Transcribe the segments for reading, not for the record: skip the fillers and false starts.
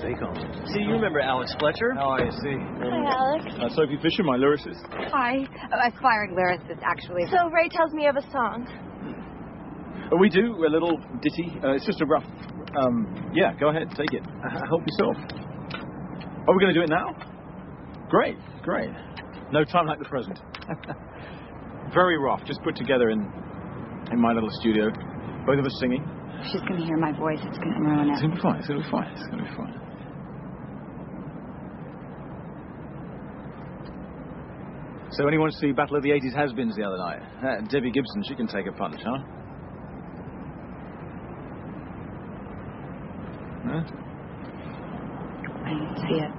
Steakhouse. See, you remember Alex Fletcher? Oh, I see. Hi, Alex. Sophie Fisher, my lyricist. Hi. Aspiring lyricist, actually. So Ray tells me you have a song. We do, a little ditty. It's just a rough... yeah, go ahead, take it. Help yourself. Are we going to do it now? Great. No time like the present. Very rough, just put together in my little studio. Both of us singing. She's going to hear my voice. It's going to ruin it. It's going to be fine. So anyone see Battle of the 80s Has-Beens the other night? Debbie Gibson, she can take a punch, huh? Huh? I didn't see it.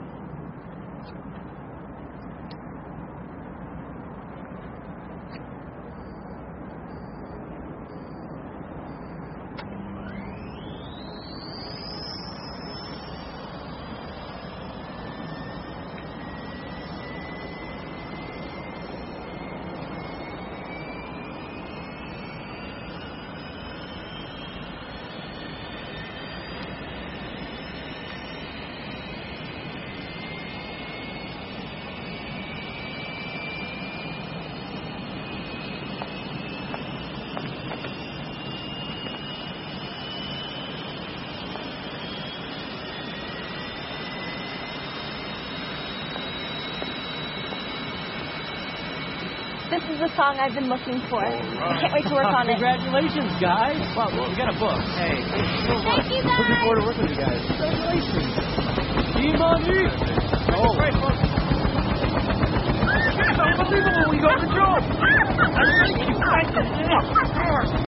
This is the song I've been looking for. I can't wait to work on it. Congratulations, guys. Well, we got a book. Hey, Thank you, guys. looking forward to working with you guys. Congratulations. Imani. Oh. Great, folks. It's unbelievable. We got the job.